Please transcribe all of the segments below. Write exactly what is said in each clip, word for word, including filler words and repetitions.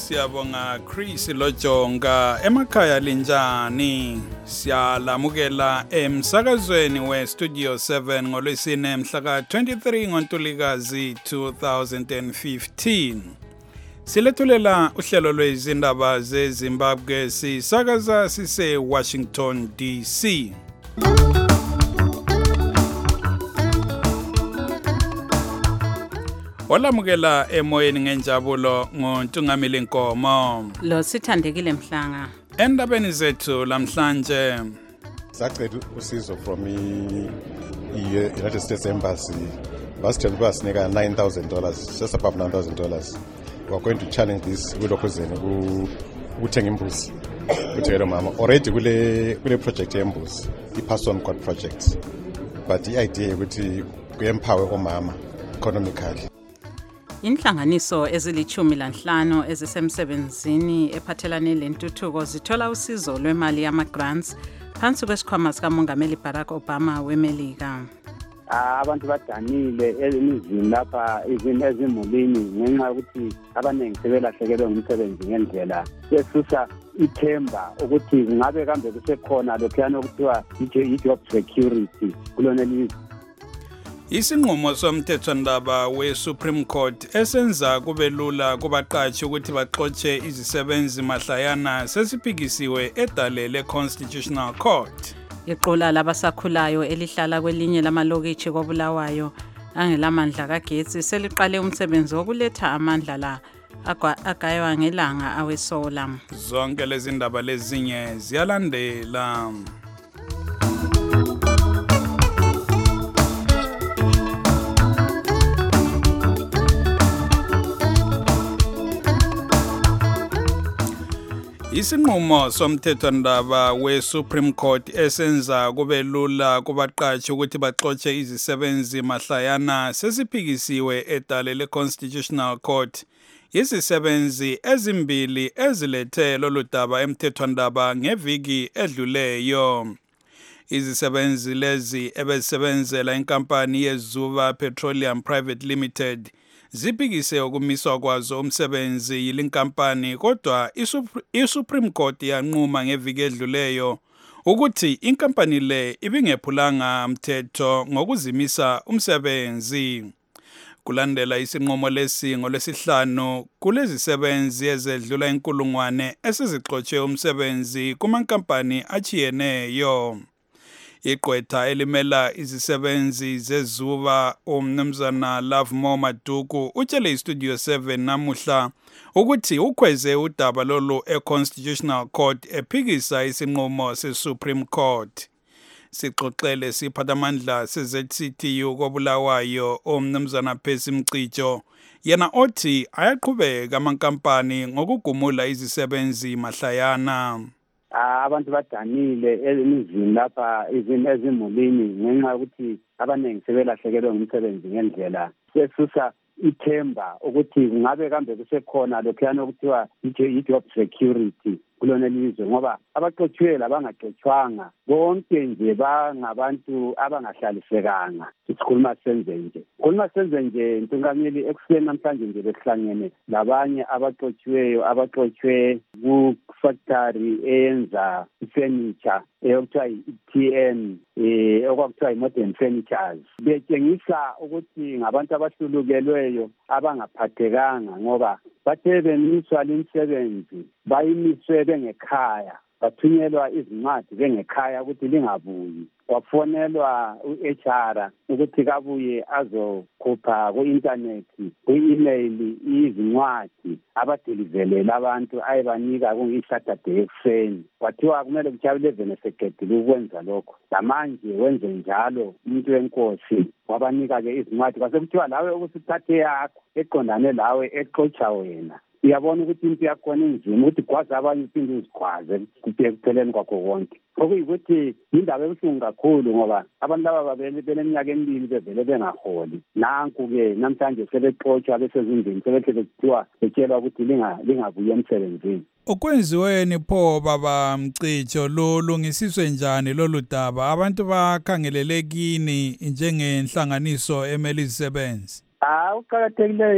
Siyabonga Chris Lojonga emakhaya linjani siyalamukela emsakazweni we Studio seven ngolwesine mhla ka twenty-three ngoNtulikazi two thousand fifteen. Silethulela uhlelo lwezindaba zeZimbabwe sisakaza sise Washington D C. Olamukela emoyeni ngenjabulo ngoNtungamile Nkomo. Lo sithandekile Mhlanga. Endabeni zethu lamhlanje sacela usizo from i-United States Embassy. Basitshela ukuthi sinika nine thousand dollars, just above nine thousand dollars. We are going to challenge this kulokhuzeni ukuthenga imbuzi. Kuthelo mama already kule kule project yembuzi, i-Pass on God project. But the idea ukuthi ku-empower omama economically. Inhlanganiso ezilichumi lanhlanu ezisemsebenzini ephathelane lentuthuko zithola usizo lwemali yama-grants phansi kwesikhwama sikaMongameli Barack Obama weMelika. Abantu badanile emizini lapha izimo ezimulini ngenxa ukuthi abaningi sebelahlekelwe ngumsebenzi ngendlela besusa ithemba ukuthi ngabe kambe kusekhona lokhuyana okuthiwa i-job security kulona lizwe. Isinqumo somthethwandaba we-Supreme Court esenza kube lula kubaqashi ukuthi baxotshe izisebenzi mahlayana sesiphikisiwe edale le-Constitutional Court. Iqula labasakhulayo elihlala kwelinye lamalokitshi koBulawayo angelamandla kagetsi seliqale umsebenzi wokuletha amandla la agaywa ngelanga awesola. Zonke lezi ndaba lezinye ziyalandela. Isinqumo somthethwandaba we-Supreme Court esenza kube lula kubaqashi ukuthi baxotshe izisebenzi mahlayana sesiphikisiwe edale le-Constitutional Court. Izisebenzi ezimbili ezilethe lolu daba emthethwandaba ngeviki edluleyo. Izisebenzi lezi ebezisebenzela inkampani yeZuva Petroleum Private Limited ziphikise ukumiswa kwazo umsebenzi yilinkampani kodwa iSupreme Court yanquma ngeviki edluleyo ukuthi inkampani le ibingephulanga umthetho ngokuzimisa umsebenzi. Kulandela isinqumo lesi ngolwesihlanu kulezi sebenzi ezedlula inkulungwane esizixotshe umsebenzi kumankampani achiyeneyo. Iqwetha elimela izisebenzi zeZuva umnumzana Lovemore Maduku utshele iStudio seven namuhla ukuthi ukhweze udaba lolu eConstitutional Court ephikisa isinqumo seSupreme Court. Sixoxele siphathamandla se-Z C T U koBulawayo umnumzana Percy Mcijo yena othi ayaqhubeka amankampani ngokugumula izisebenzi mahlayana. Abantu badanile emizini lapha izimo ezimulini ngenxa ukuthi abaningi sebelahlekelwe ngumsebenzi ngendlela sesusa ithemba ukuthi ngabe kambe kusekhona lokhuyana okuthiwa i-job security kulona lizwe ngoba abaqotshiwe labangaqotshwanga bonke nje bangabantu abangahlalisekanga. Sikhuluma senze nje khuluma senze nje Ntungamili ekuseni namhlanje nje besihlangene labanye abaqotshiweyo abaqotshwe ku-factory eyenza ifurniture eyokuthiwa i-T N eh okwakuthiwa i-Modern Furnitures. Betshengisa ukuthi ngabantu abahlulukelweyo abangaphathekanga ngoba bathe bemiswa limsebenzi bayimiswe bengekhaya bathunyelwa izincwadi bengekhaya ukuthi lingabuyi. Wafonelwa u-H R ukuthi kabuye azokhupha ku-internet ku-email izincwadi abadelivelela abantu ayebanika kungi-Saturday ekuseni. Kwathiwa kumele kuchabe eleven esegedile ukwenza lokho. Lamanje wenze njalo umuntu wenkosi wabanika-ke izincwadi kwasekuthiwa lawe ukusithathe yakho eqondane lawe exotsha wena. Uyabona ukuthi into yakhona inzima ukuthi gwaza abanye uphinde uzigwaze kupheleni kwakho konke. Okuyikuthi indaba ebuhlungu kakhulu ngoba abantu laba babele beneminyaka emibili bevele bengaholi. Nanku-ke namhlanje sebexotshwa besezindlini sebethe bekuthiwa betshelwa ukuthi lingabuye emsebenzini. Okwenziweni pho baba Mcijo lo lungisiswe njani lolu daba abantu bakhangelele kini njengenhlanganiso emeli izisebenzi? Ah uqhakathekileyo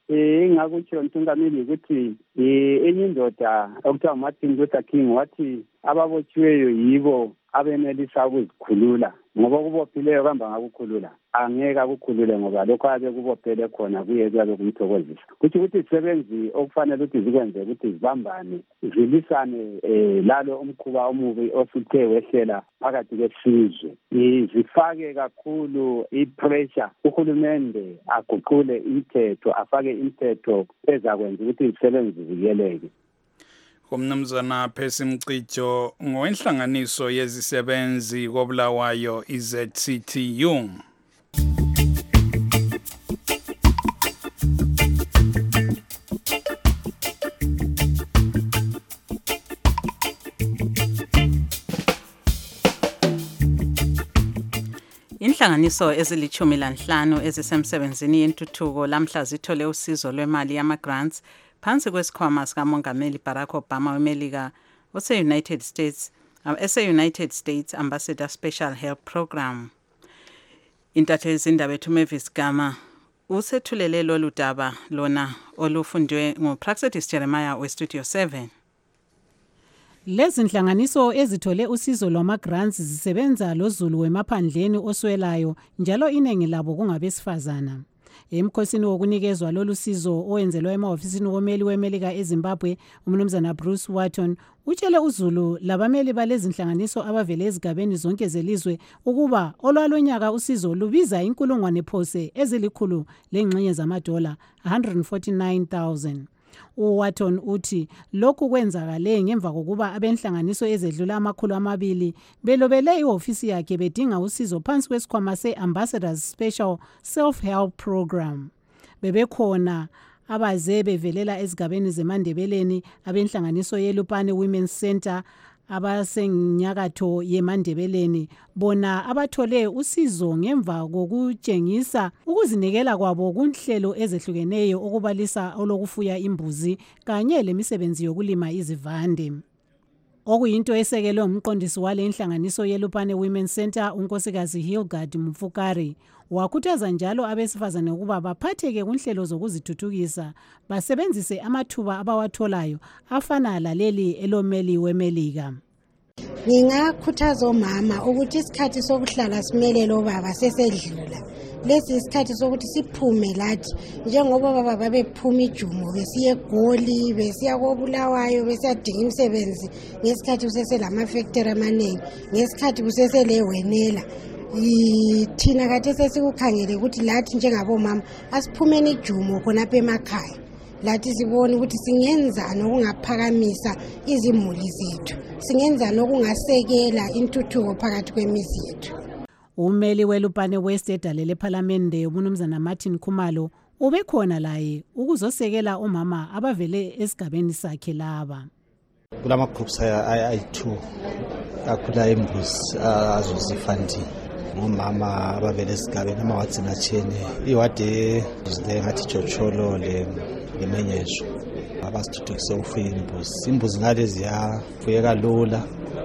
eh ngakutsho ntungameli ukuthi eh enye indoda okuthiwa Martin Luther King wathi ababotshiweyo yibo abenelisa ukuzikhulula ngoba kubophileyo kamba ngakukhulula angeke akukhulule ngoba lokho abe kubophele khona kuye kuyabe kumthokozisa kuthi ukuthi isebenzi okufanele ukuthi zikwenze ukuthi zibambane zilisane eh lalo umkhuba omubi osuthe wehlela phakathi kwesizwe zifake kakhulu ipressure uhulumende aguqule imithetho afake imithetho ezakwenza ukuthi isebenzi zivikeleke. Umnumzana Percy Mcijo ngowenhlanganiso yezisebenzi koBulawayo i-Z C T U. Inhlanganiso ezilichumi lanhlanu ezisemsebenzini yentuthuko lamhla zithole usizo lwemali yama-grants phansi kwesikhwama sikaMongameli Barack Obama weMelika ose-United States ese-United States Ambassador Special Help Program. Intatheli izindaba ethu Mavis Gama usethulele lolu daba lona olufundwe nguPraxedis Jeremiah weStudio seven. Lezi nhlanganiso ezithole usizo lwama-grants zisebenza lozulu wemaphandleni oswelayo njalo iningi labo kungabesifazana. Emkhosini wokunikezwa lolu sizo owenzelwa emahofisini womeli weMelika eZimbabwe, umnumzana Bruce Wharton utshele uzulu labameli balezi nhlanganiso abavele ezigabeni zonke zelizwe ukuba olwalonyaka usizo lubiza inkulungwane phose ezilikhulu lengxenye zamadola one hundred forty-nine thousand. uWatton uthi lokhu kwenzakale ngemva kokuba abenhlanganiso ezedlula amakhulu amabili belobele ihofisi yakhe bedinga usizo phansi kwesikhwama se-Ambassadors Special Self-Help Program. Bebekhona abaze bevelela ezigabeni zeMandebeleni abenhlanganiso yeLupane Women's Center abasenyakatho yeMandebeleni bona abathole usizo ngemva kokutshengisa ukuzinikela kwabo kunhlelo ezehlukeneyo okubalisa olokufuya imbuzi kanye lemisebenzi yokulima izivande. Okuyinto esekelwe umqondisi wale inhlanganiso yeLupane Women's Center unkosikazi Hilgard Mfukari wakhuthaza njalo abesifazane ukuba baphatheke kunhlelo zokuzithuthukisa basebenzise amathuba abawatholayo afana laleli elomeli weMelika. Ngingakhuthaza omama ukuthi isikhathi sokuhlala simele lo baba sesedlula. Lesi isikhathi sokuthi siphume lathi njengoba baba babephuma ijumo besiye eGoli besiya koBulawayo besiyadinga imisebenzi ngesikhathi kuseselama factory amaningi ngesikhathi kuseselewenela. Thina kade sesikukhangele ukuthi lathi njengabomama asiphumeni ijumo khonapha emakhaya lathi sibone ukuthi singenzani okungaphakamisa izimuli zethu singenzani okungasekela intuthuko phakathi kwemizi yethu. Umeli weLupane West edalele ePhalamende umnumzana Martin Khumalo ubekhona laye ukuzosekela omama abavele esigabeni sakhe laba. Kulama groups ayi-two akhula embuzi azozifandi ngomama abavele esigabeni amawadzina tshene iwade zile ngathi Jocholo le lemenyezo abasithuthukise ukufuya imbuzi imbuzi ngale ziyafuyeka lula.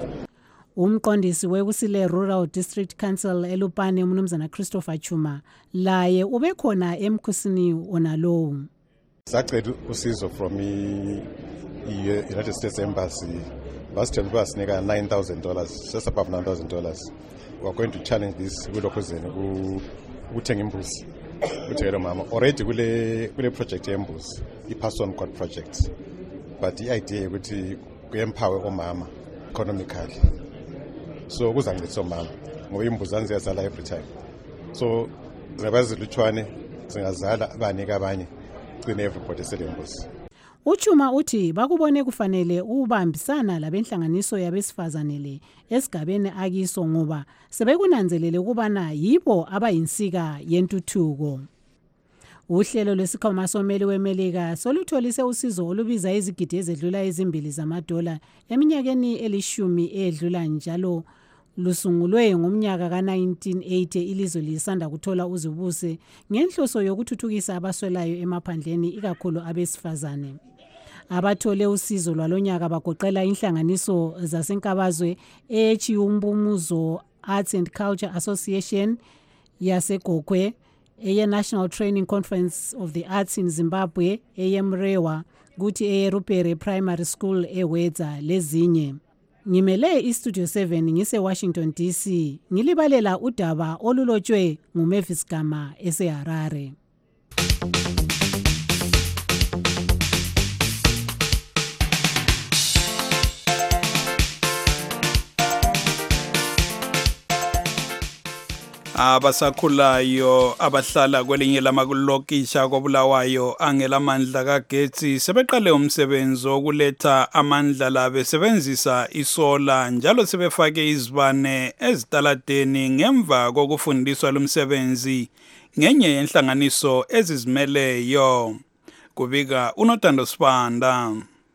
Umqondisi wekusile Rural District Council eLupane umnumzana Christopher Chuma laye ubekhona emkhosini onalowo. Sacela usizo from i-United States Embassy basithela ukuba sinika nine thousand dollars just above nine thousand dollars. We are going to challenge this kulokhuzeni ukuthenga imbuzi uthelo mama already kule kule project yembuzi i-person code project but i-idea ukuthi ku-empower omama economically so kuzancedisa omama ngoba imbuzi ziyazala every time so zingabazilutshwane zingazala abanika abanye gcine everybody selembuzi. Uchuma uthi bakubone kufanele ubambisana labenhlanganiso yabesifazane le esigabeni akiso ngoba sebekunanzelele ukubana yibo abayinsika yentuthuko. Uhlelo lwesikhwama someli weMelika solutholise usizo olubiza izigidi ezedlula ezimbili zamadola eminyakeni elishumi edlula njalo lusungulwe ngomnyaka ka nineteen eighty ilizwe lisanda kuthola uzibuse ngenhloso yokuthuthukisa abaswelayo emaphandleni ikakhulu abesifazane. Abathole usizo lwalonyaka bagoqela inhlanganiso zasenkabazwe eChiumbumuzo Arts and Culture Association yaseGokwe eye-National Training Conference of the Arts in Zimbabwe, eye-Mrewa, kuthi eye-Rupere Primary School eWedza lezinye. Ngimele iStudio seven ngise-Washington D C, ngilibalela udaba olulotshwe nguMavis Gama eseHarare. Abasakhulayo abahlala kwelinye lamalokisha koBulawayo angelamandla kagetsi sebeqale umsebenzi wokuletha amandla la besebenzisa isola njalo sebefake izibane ezitaladeni ngemva kokufundiswa lumsebenzi ngenye yenhlanganiso ezizimeleyo. Kubika uNotando Sibanda.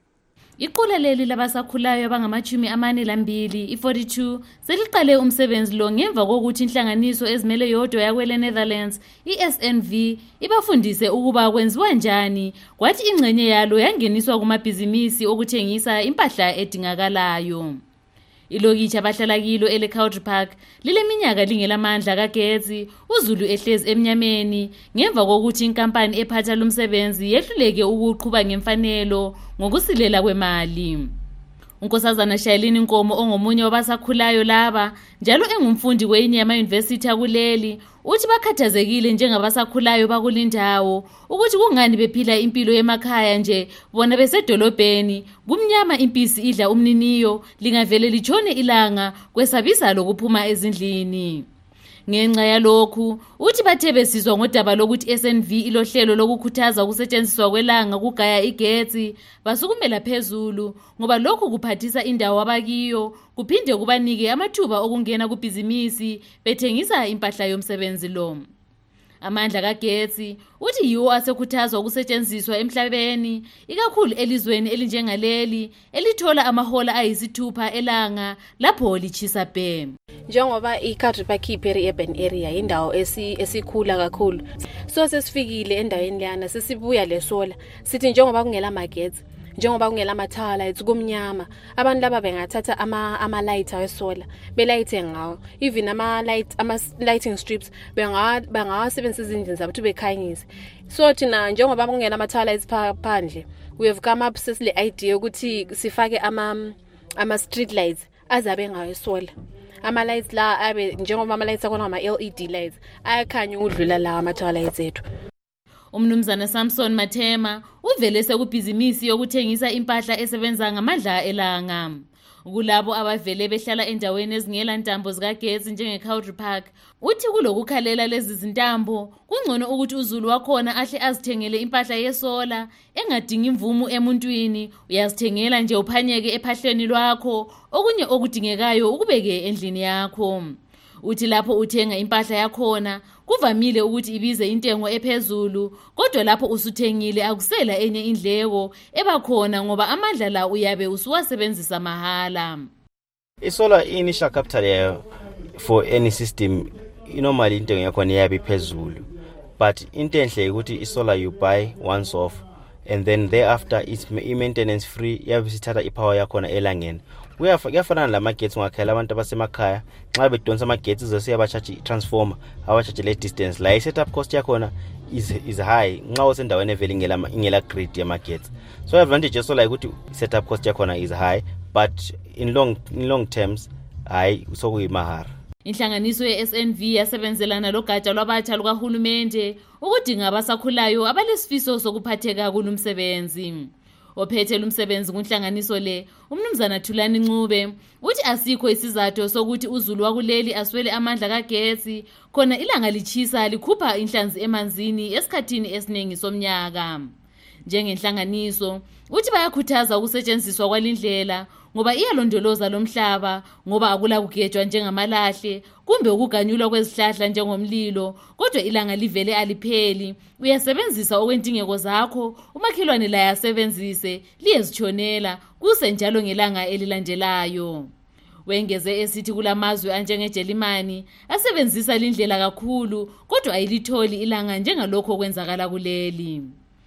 Iqula leli labasakhulayo abangamachumi amane lambili i-forty-two seliqale umsebenzi lo ngemva kokuthi inhlanganiso ezimele yodwa yakwele Netherlands i-S N V ibafundise ukuba kwenziwa njani kwathi ingcenye yalo yangeniswa kumabhizinisi okuthengisa impahla edingakalayo. Ilokitha abahlala kilo eLecountry Park lileminyaka lingelamandla kagetsi uZulu ehlezi emnyameni ngemva kokuthi inkampani ephatha lumsebenzi yehluleke ukuqhuba ngemfanelo ngokusilela kwemali. Unkosazana Shayelini Nkomo ongomunye wabasakhulayo laba njalo engumfundi kwenye yama-university akuleli uthi bakhathazekile njengabasakhulayo bakulindawo ukuthi kungani bephila impilo emakhaya nje bona besedolobheni kumnyama impisi idla umniniyo lingavele litshone ilanga kwesabisa lokuphuma ezindlini. Ngenxa yalokhu uthi bathe besizwa ngodaba lokuthi S N V ilohlelo lokukhuthaza ukusetshenziswa kwelanga kugaya igetsi basukumela phezulu ngoba lokhu kuphathisa indawo abakiyo kuphinde kubanike amathuba okungena kubhizinisi bethengisa impahla yomsebenzi lo. Amandla kagetsi uthi yiwo asekhuthazwa ukusetshenziswa emhlabeni ikakhulu elizweni elinjengaleli elithola amahola ayisithupha elanga lapho lichisa bhe. Njengoba iCountry Park iperi urban area indawo esikhula kakhulu so sesifikile endaweni leyana sesibuya lesola sithi njengoba kungela magetsi njengoba kungela ama-tower lights kumnyama abantu laba bengathatha ama ama lighter wesola belayithe ngawo even ama light ama lighting strips benga bangawasebenzisa izindlu zabo ukuthi bekhanyise. So thina njengoba kungela ama-tower lights phandle we have come up sesile idea ukuthi sifake ama ama street lights azabe ngayo isola. Ama lights la abe njengoba ama lights akona ama L E D lights ayakhanya ukudlula la ama-tower lights ethu. Umnumzana Samson Mathema uvele sekubhizinisi yokuthengisa impahla esebenza ngamandla elanga. Kulabo abavele behlala endaweni ezingela ntambo zikagetsi njengeCountry Park uthi kulokukhalela lezi zintambo kungcono ukuthi uZulu wakhona ahle azithengele impahla yesola engadingi imvumo emuntwini uyazithengela nje uphanyeke ephahleni lwakho okunye okudingekayo ukubeke endlini yakho. Uthi lapho uthenga impahla yakhona kuvamile ukuthi ibize intengo ephezulu kodwa lapho usuthengile akusela enye indleko ebakhona ngoba amandla la uyabe usuwasebenzisa mahala. Isolar initial capital for any system normally intengo yakhona iyabe phezulu but into enhle ukuthi isolar you buy once off and then thereafter it's maintenance free yabe sithatha ipower yakhona elangeni. Kuyafana lamagetsi ngakhela abantu abasemakhaya nxa bedonsa amagetsi zosiya bacharge transformer abacharge le distance la setup cost yakhona is is high nxa usendaweni evele ingela ingela grid yamagetsi. So advantage yesolar ukuthi setup cost yakhona is high but in long in long terms hayi sokuyimahara. Inhlanganiso ye-S N V yasebenzelana logatsha lwabatsha lukahulumende ukudinga abasakhulayo abalesifiso sokuphatheka kulumsebenzi. Ophethe lumsebenzi kunhlanganiso le umnumzana Thulani Ncube uthi asikho isizathu sokuthi uZulu wakuleli aswele amandla kagetsi khona ilanga lichisa likhupha inhlanzi emanzini esikhathini esiningi somnyaka. Njengenhlanganiso uthi bayakhuthaza ukusetshenziswa kwalindlela ngoba iyalondoloza lomhlaba ngoba akula kugejwa njengamalahle kumbe ukuganyulwa kwezihlahla njengomlilo kodwa ilanga livele alipheli uyasebenzisa okwendingeko zakho umakhelwane la yasebenzise liyezitshonela kuse njalo ngelanga elilandelayo. Wengeze esithi kulamazwe anjengeJelimani asebenzisa lindlela kakhulu kodwa ayilitholi ilanga njengalokho kwenzakala kuleli.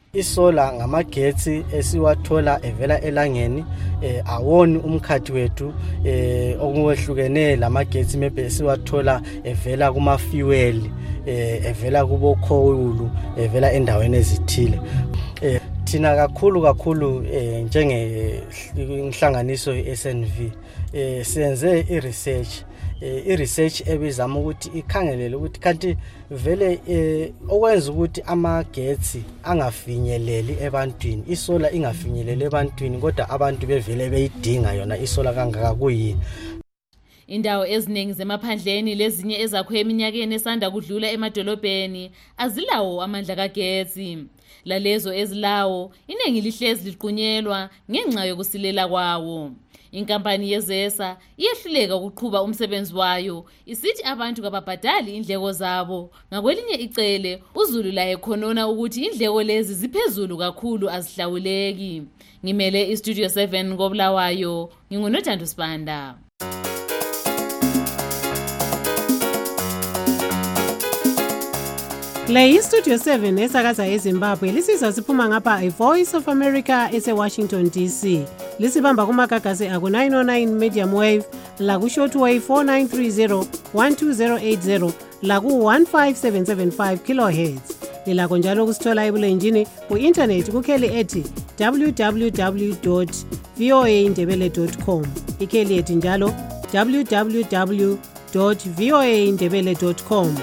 Isola ngamagetsi esiwathola evela elangeni eh awoni umkhathi wethu eh okuwehlukene lamagetsi maybe esiwathola evela kuma fuel eh evela kubo khulu evela endaweni ezithile. Eh thina kakhulu kakhulu eh njenge inhlanganiso ye-S N V eh senze i-research eh i-research ebizama ukuthi ikhangelele ukuthi kanti vele eh okwenza ukuthi amagetsi angafinyeleli ebantwini isola ingafinyeleli ebantwini kodwa abantu bevele beyidinga yona isola kangaka kuyini. Indawo eziningi zemaphandleni lezinye ezakho eminyakeni esanda kudlula emadolobheni azilawo amandla kagetsi. Lalezo ezilawo iningi lihlezi liqunyelwa ngenxa yokusilela kwawo. Inkampani yezesa iyehluleka ukuqhuba umsebenzi wayo isithi abantu kababhadali indleko zabo. Ngakwelinye icele uZulu la ekhonona ukuthi indleko lezi ziphezulu kakhulu azihlawuleki. Ngimele iStudio seven koBulawayo nginguNothando Sibanda. Le iStudio seven esakaza eZimbabwe lisizwa siphuma ngapha iVoice of America ese-Washington D C. Lisibamba kumagagasi aku nine oh nine medium wave, laku shortwave four nine three zero one two zero eight zero, laku one five seven seven five kilohertz. Lilakho njalo kusithola ebulenjini ku-internet kukheli ethi w w w dot v o a ndebele dot com. Ikheli ethi njalo w w w dot v o a ndebele dot com.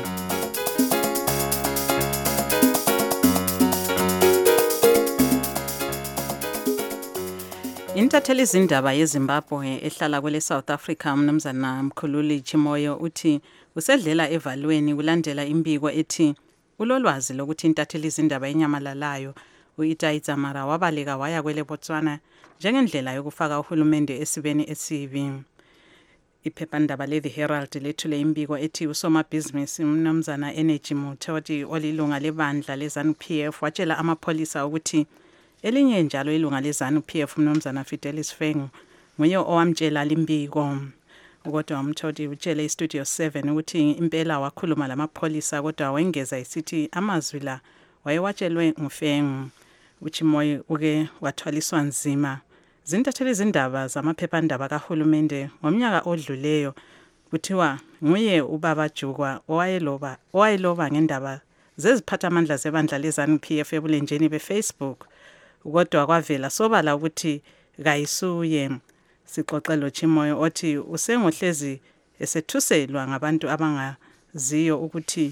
Intatheli izindaba yeZimbabwe ehlala kwele South Africa umnumzana Mkhululi Chimoyo uthi usedlela evalweni kulandela imbiko ethi ulolwazi lokuthi intatheli izindaba enyamalalayo uItai Dzamara wabaleka waya kwele Botswana njengendlela yokufaka uhulumende esibeni esibi. Iphephandaba le-The Herald lethule imbiko ethi usomabhizinisi umnumzana Energy Muthodi olilunga lebandla leZANU-P F watshela amapholisa ukuthi elinye njalo ilunga leZANU-P F umnumzana Fidelis Fengu nguye owamtshela limbiko. Kodwa uMthodi utshele iStudio seven ukuthi impela wakhuluma lamapholisa kodwa wengeza isithi amazwi la wayewatshelwe nguFengu. Uchimoyo uke wathwaliswa nzima zintatheli izindaba zamaphephandaba kahulumende ngomnyaka odluleyo kuthiwa nguye ubaba Jukwa owayeloba owayeloba ngendaba zeziphathamandla zebandla leZANU-P F ebulenjeni beFacebook. Kodwa kwavela sobala ukuthi kayisuye. Sixoxelo Chimoyo othi usengohlezi esethuselwa ngabantu abangaziyo ukuthi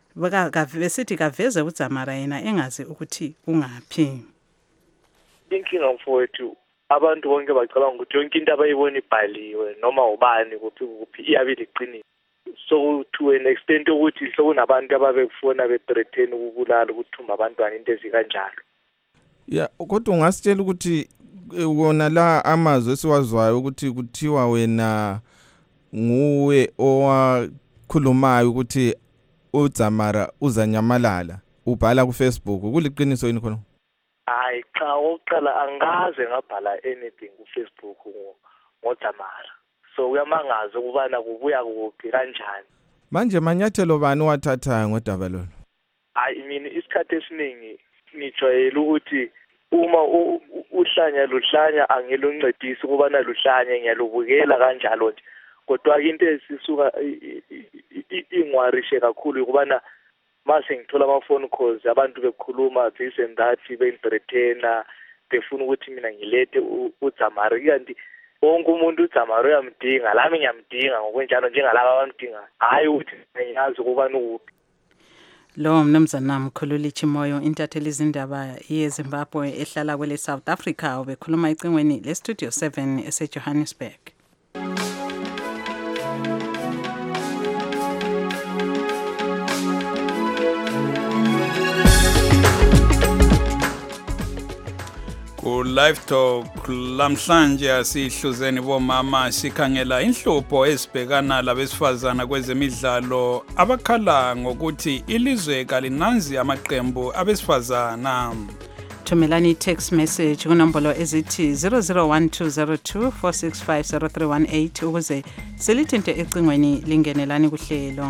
besithi kaveze uDzamara yena engazi ukuthi ungaphi. Inkinga mfowethu abantu bonke bacabanga ukuthi yonke into abayibona ibhaliwe noma ubani kuphi kuphi iyabe liqiniso. So to an extent ukuthi sokunabantu ababekufona bethreaten ukubulala ukuthumba abantwana into ezikanjalo. Ya kodwa ungasitshela ukuthi wona la amazwi esiwazwayo ukuthi kuthiwa wena nguwe owakhulumayo ukuthi uDzamara uzanyamalala ubhala ku Facebook kuliqiniso yini khona? Hayi cha oqala angaze ngabhala anything ku Facebook ngoDzamara. So uyamangaza ukubana kubuya kuphi kanjani. Manje manyathelo bani wathatha ngodaba lolo? Hayi mina isikhathi esiningi nijwayele ukuthi uma uhlanya luhlanya angiluncedisi ukubana luhlanye ngiyalubukela kanjalo nje kodwa into esisuka ingwarishe kakhulu ukubana mase ngithola ama phone calls abantu bekhuluma this and that be-entertainer befuna ukuthi mina ngilethe uDzamara kanti wonke umuntu uDzamara uyamdinga lami ngiyamdinga ngokwenjalo njengalabo abamdinga hayi ukuthi ngiyazi ukubana uphi. Lo mnumzana Mkhululi Chimoyo intatheli izindaba yeZimbabwe ehlala kwele South Africa ubekhuluma icingweni leStudio seven eseJohannesburg. Live Talk lamhlanje asihluzeni bomama sikhangela inhlupho ezibhekana labesifazana kwezemidlalo abakhala ngokuthi ilizwe kalinanzi amaqembu abesifazana. Thumelani text message kunombolo ezithi zero zero one two zero two four six five zero three one eight ukuze silithinte ecingweni lingenelani kuhlelo.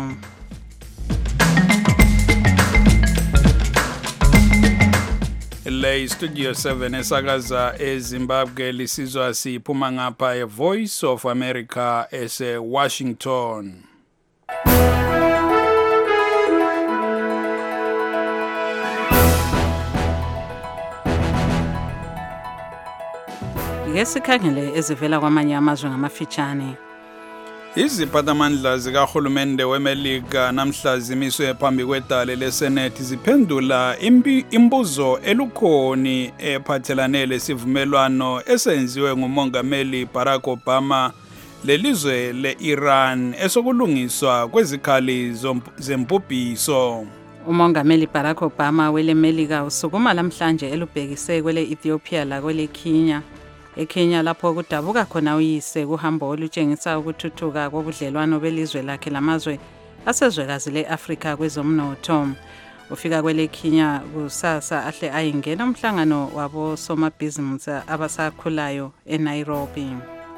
Le Studio seven esakaza eZimbabwe lisizwa siphuma ngapha eVoice of America ese Washington. ake sikhangele ezivela kwamanye amazwe ngamafitshane. Iziphathamandla zikahulumende weMelika namhla zimiswe phambi kwedale leSenate ziphendula imbuzo elukhoni ephathelane lesivumelwano esenziwe ngumongameli Barack Obama lelizwe le-Iran esokulungiswa kwezikhali zempubhiso. Umongameli Barack Obama wele Melika usukuma lamhlanje elubhekise kwele Ethiopia la kwele Kenya. eKenya lapho kudabuka khona uyise kuhambo olutshengisa ukuthuthuka kobudlelwano belizwe lakhe lamazwe asezwekazi leAfrika kwezomnotho. Ufika kwele Kenya kusasa ahle ayingena umhlangano wabo somabhizinisi abasakhulayo eNairobi.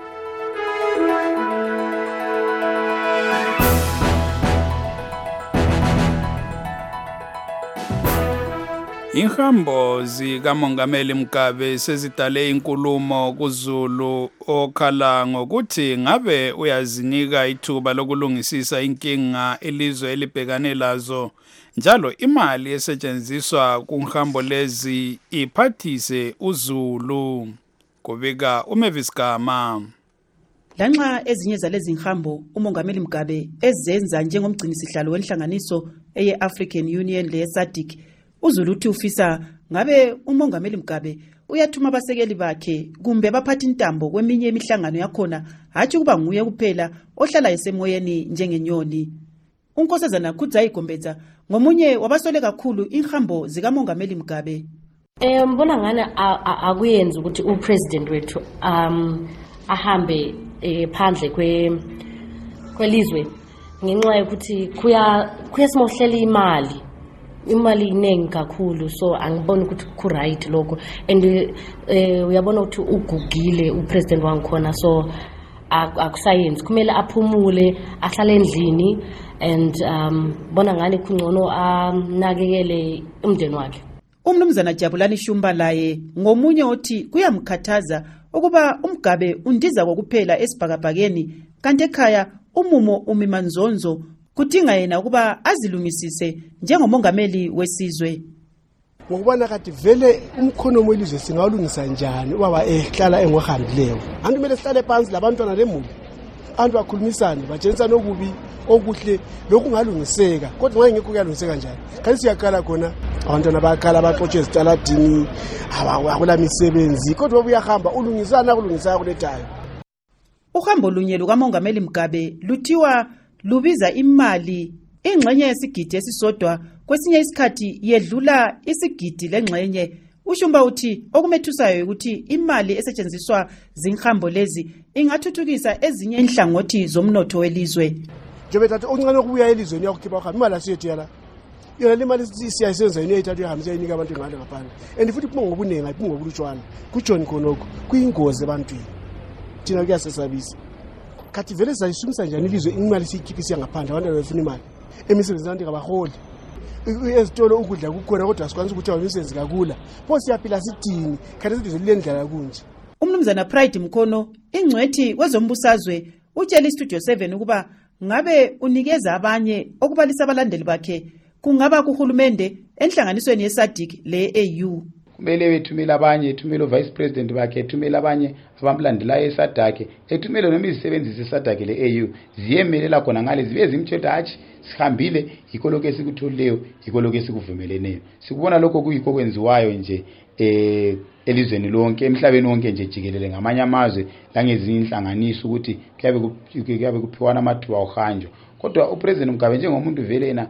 Inhambo zikamongameli Mugabe sezidale inkulumo kuZulu okhala ngokuthi ngabe uyazinika ithuba lokulungisisa inkinga elizwe elibhekane lazo njalo imali esetshenziswa kunhambo lezi iphathise uZulu. Kubika uMavis Gama. Lanxa ezinye zalezi nhambo umongameli Mugabe ezenza njengomgcinisihlalo wenhlanganiso eye African Union le SADC, uZulu uthi ufisa ngabe umongameli Mugabe uyathuma abasekeli bakhe kumbe baphatha intambo kweminye imihlangano yakhona hathi kuba nguye kuphela ohlala esemoyeni njengenyoni. Unkosazana Kudzayigombedza ngomunye wabasole kakhulu inhambo zikamongameli Mugabe. Eh mbona ngane akuyenza ukuthi upresident wethu um ahambe phandle kwe kwelizwe ngenxa yokuthi kuya kuyasimohlela imali imali iningi kakhulu, so angiboni ukuthi ku right lokho, and eh uyabona ukuthi ugugile upresident wangikhona, so akusayenzi kumele aphumule ahlale endlini and um bona ngane kungcono anakekele umndeni wakhe. Umnumzana Jabulani Shumba laye ngomunye othi kuyamkhathaza ukuba uMgabe undiza kokuphela esibhakabhakeni kanti ekhaya umumo umimanzonzo kudinga yena ukuba azilungisise njengomongameli wesizwe. Ngokubona kade vele umkhono welizwe singawulungisa njani ubaba ehlala engohambileyo. Abantu kumele sihlale phansi labantwana lemuli, abantu bakhulumisane batshengisane okubi okuhle lokungalungiseka, kodwa ngeke kuyalungiseka njani. Kanti siyakhala khona abantwana bakhala baxotshe ezitaladini akula misebenzi, kodwa ubuyahamba ulungisana kulungisana kuletayo. Uhambo lunye lukamongameli Mugabe luthiwa lubiza imali ingxenye yesigidi esisodwa, kwesinye isikhathi yedlula isigidi lengxenye. Ushumba uthi okumethusayo ukuthi imali esetshenziswa zinhambo lezi ingathuthukisa ezinye inhlangothi zomnotho welizwe. Njobe thatha oncane okubuya elizweni yakukhipha uhambe imali asiyethu yala. Yona le mali siyayisenza yini ethathu ihambisa inika abantu ngale ngaphandle. And futhi kupho ngobunengi ayipho ngobulutshwana. Kujohn khonoko kuyingozi ebantwini. Thina kuyasesabisa. Kathi vele sayisumisa njani ilizwe imali siyikhipha ngaphandle abantu bafuna imali. Emisebenzini abantu abaholi. Ezitolo ukudla kukhona kodwa sikwanisa ukuthi awumisebenzi kakula. Pho siyaphila sithini kanti ilizwe lilendlela kunje. Umnumzana Pride Mkhono ingcwethi wezombusazwe utshela iStudio seven ukuba ngabe unikeza abanye okubalisa abalandeli bakhe kungaba kuhulumende enhlanganisweni yeSADC le-A U. Kumele bethumele abanye, ethumele vice president bakhe, ethumele abanye abamlandelayo eSADC, ethumele noma izisebenzisi eSADC le-A U ziyemelela khona ngale zibe zimtshela hathi sihambile yikho lokho esikuthuleyo, yikho lokho esikuvumeleneyo. Sikubona lokho kuyikho kwenziwayo nje eh elizweni lonke emhlabeni wonke nje jikelele ngamanye amazwe langezinye inhlanganiso ukuthi kuyabe kuyabe kuphiwana amathuba ohanjo. Kodwa upresident Mugabe njengomuntu vele yena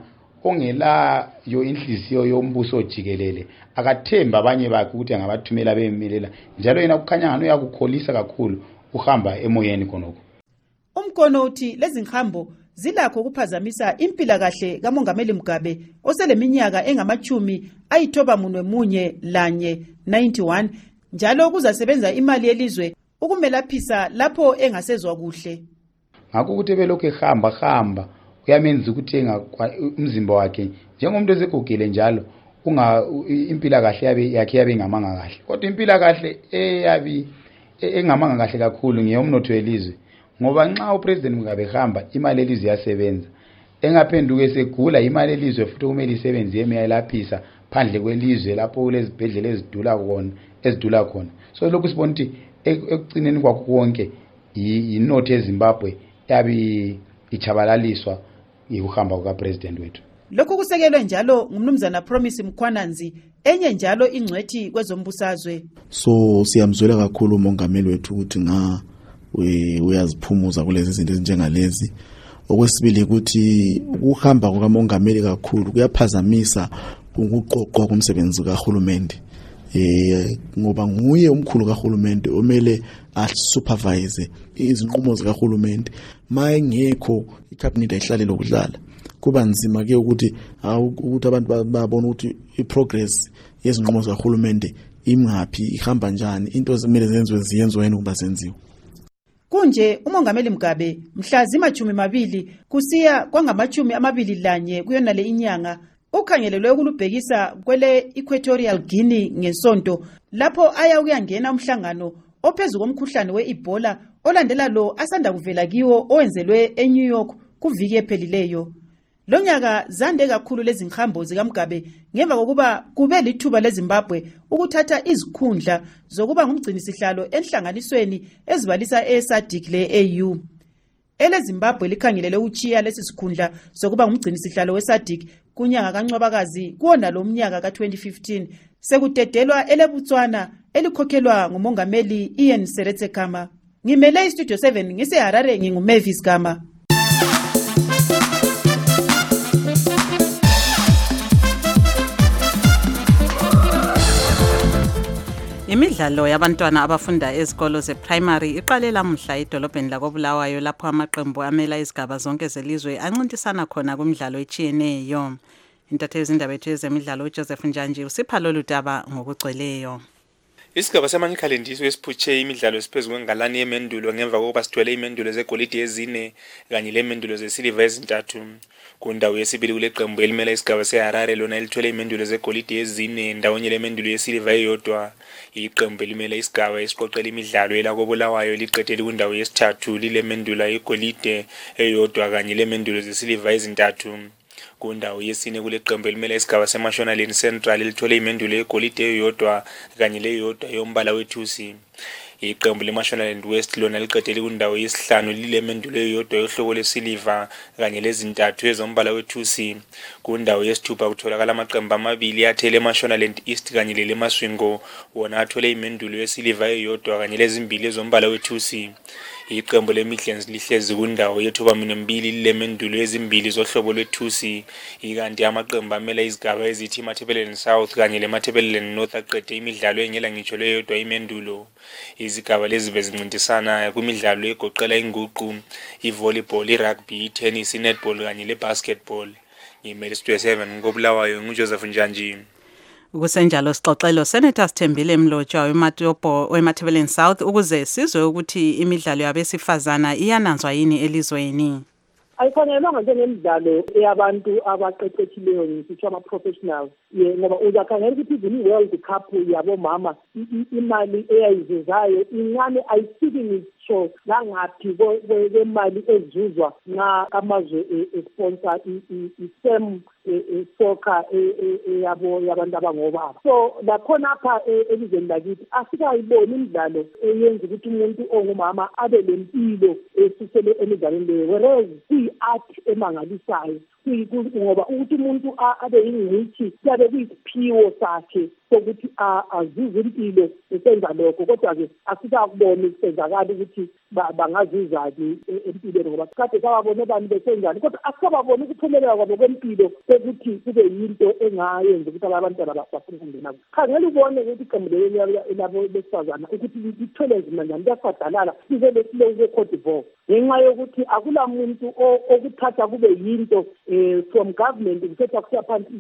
ongela yo inhliziyo yombuso jikelele akathemba abanye bakhe ukuthi angabathumela bemelela, njalo yena kukhanya ngano yakukholisa kakhulu uhamba emoyeni khonoko. Umkhono uthi lezi nhambo zilakho ukuphazamisa impila kahle kamongameli Mugabe oseleminyaka engamachumi ayithoba munwe munye lanye ninety-one, njalo kuzasebenza imali yelizwe ukumelaphisa lapho engasezwa kuhle. Ngakho ukuthi belokho ehamba hamba kuyamenza ukuthenga umzimba wakhe njengomuntu ezegugile njalo unga impila kahle yabe yakhe yabe ngamanga kahle, kodwa impila kahle eyabi engamanga kahle kakhulu ngeyomnotho welizwe, ngoba nxa upresident Mugabe ehamba imali elizwe yasebenza, engaphenduka esegula imali elizwe futhi kumele isebenze yemiyalaphisa phandle kwelizwe lapho kulezibhedlela ezidula khona ezidula khona. So lokhu sibona ukuthi ekugcineni kwakho konke inotho eZimbabwe yabi ichabalaliswa yikuhamba kukapresident wethu. Lokhu kusekelwe njalo ngumnumzana Promise Mkhwananzi, enye njalo ingcwethi kwezombusazwe. So siyamzwela kakhulu umongameli wethu ukuthi nga uyaziphumuza kulezi zinto ezinjengalezi. Okwesibili ukuthi ukuhamba kukamongameli kakhulu kuyaphazamisa ukuqoqwa komsebenzi kahulumende. Eh ngoba nguye umkhulu kahulumende omele asupervise izinqumo zikahulumende. Mayengekho icabinet ayihlale lokudlala. Kuba nzima ke ukuthi ukuthi abantu babone ukuthi iprogress yezinqumo zikahulumende imaphi ihamba njani, into ezimele zenziwe ziyenziwe yini ukuba zenziwe. Kunje umongameli Mugabe mhla zimachumi mabili kusiya kwangamachumi amabili lanye kuyona le inyanga ukhangelelwe ukulubhekisa kwele Equatorial Guinea ngesonto lapho aya ukuyangena umhlangano ophezulu komkhuhlane weEbola olandela lo asanda kuvela kiwo owenzelwe eNew York kuviki ephelileyo. Lonyaka zande kakhulu lezi nghambo zikaMugabe ngemva kokuba kube lithuba leZimbabwe ukuthatha izikhundla zokuba ngumgcinisihlalo enhlanganisweni ezibalisa eSADC le-A U. Ele Zimbabwe likhangelele uchiya lesi sikhundla sokuba ngumgcinisihlalo weSADC kunyanga kaNcwabakazi kuona lo mnyaka ka twenty fifteen sekudedelwa ele Botswana elikhokhelwa ngumongameli Ian Seretse Khama. Ngimele iStudio seven ngise Harare nginguMavis Khama. Imidlalo yabantwana abafunda ezikolo zeprimary iqale lamuhla edolobheni lakoBulawayo lapho amaqembu amela izigaba zonke zelizwe ancintisana khona kumidlalo etshiyeneyo. Intatheli zindaba ethu ezemidlalo uJoseph Njanje usipha lolu daba ngokugcweleyo. Isigaba samankhalendiso esiphutshe imidlalo esiphezulu kwengalani yemendulo ngemva kokuba sithwele imendulo zegolide ezine kanye lemendulo zesiliva ezintathu. Kundawo yesibili kule qembu elimela isigaba seHarare lona elithwele imendulo zegolide ezine ndawonye lemendulo yesiliva eyodwa. Iqembu elimela isigaba esiqoqela imidlalo elakoBulawayo liqedile kundawo yesithathu lilemendula yegolide eyodwa kanye lemendulo zesiliva ezintathu. Kundawo yesine kule qembu elimela isigaba seMashonaland Central elithwele imendulo yegolide eyodwa kanye leyodwa yombala wethusi. Iqembu leMashonaland West lona liqedile kundawo yesihlanu lilemendulo eyodwa yohlobo lesiliva kanye lezintathu ezombala wethusi. Kundawo yesithupha kutholakala amaqembu amabili athele eMashonaland East kanye leLemaswingo wona athole imendulo yesiliva eyodwa kanye lezimbili ezombala wethusi. Iqembu leMidlands lihlezi kundawo yethuba mbili lilemendulo ezimbili zohlobo lwethusi ikanti amaqembu amela izigaba ezithi Matabeleland South kanye leMatabeleland North aqede imidlalo engela ngitsho leyodwa imendulo. Izigaba lezi bezincintisana kumidlalo egoqela inguqu, ivolleyball, irugby, itennis, netball kanye lebasketball. Ngimele Studio seven ngoBulawayo nguJoseph Njanje. Kusenjalo sixoxelo Senator Sithembile Mlotshwa weMatopo weMatabeleland South ukuze sizwe ukuthi imidlalo yabesifazana iyananzwa yini elizweni. Ayifanelanga njengemidlalo eyabantu abaqeqeshileyo ngisho ama-professionals ngoba uzakhangela ukuthi izini World Cup yabomama imali eyayizuzayo incane ayifiki ngisho nangaphi kwemali ezuzwa nga amazwe esponsor isem soccer yabo yabantu abangobaba. So lakhona apha elizweni lakithi asikayiboni imidlalo eyenza ukuthi umuntu ongumama abe lempilo esusele emidlalweni leyo, whereas art emangalisayo ngoba ukuthi umuntu abe yingcitshi kuyabe kuyisiphiwo sakhe sokuthi azuze impilo esenza lokho, kodwa-ke asikakuboni ukusenzakala ukuthi bangazuzani empilweni ngoba kade sababone bani besenjani, kodwa asikababoni ukuphumelela kwabo kwempilo ukuthi kube yinto engayenza ukuthi abantwana bafuna ukungena. Khangela ubone ukuthi iqembu labo besifazana ukuthi lithwele nzima njani, liyafadalala lize lesileke kwe-Cote d'Ivoire ngenxa yokuthi akula muntu okuthatha kube yinto from government kusetha kusiya phansi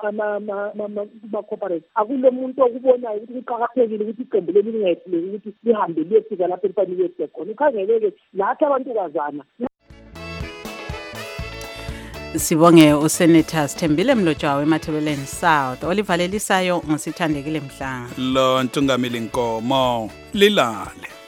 kuma-corporate. Akulo muntu okubonayo ukuthi kuqakathekile ukuthi iqembu leli lingayehluleki ukuthi lihambe liyefika lapho elifanele liyefika khona. Ukhangeleke lathi abantukazana. Sibonge uSenator Sithembile Mlotshwa weMatabeleland South olivalelisayo ngosithandekile Mhlanga. Lo Ntungamili Nkomo lilale.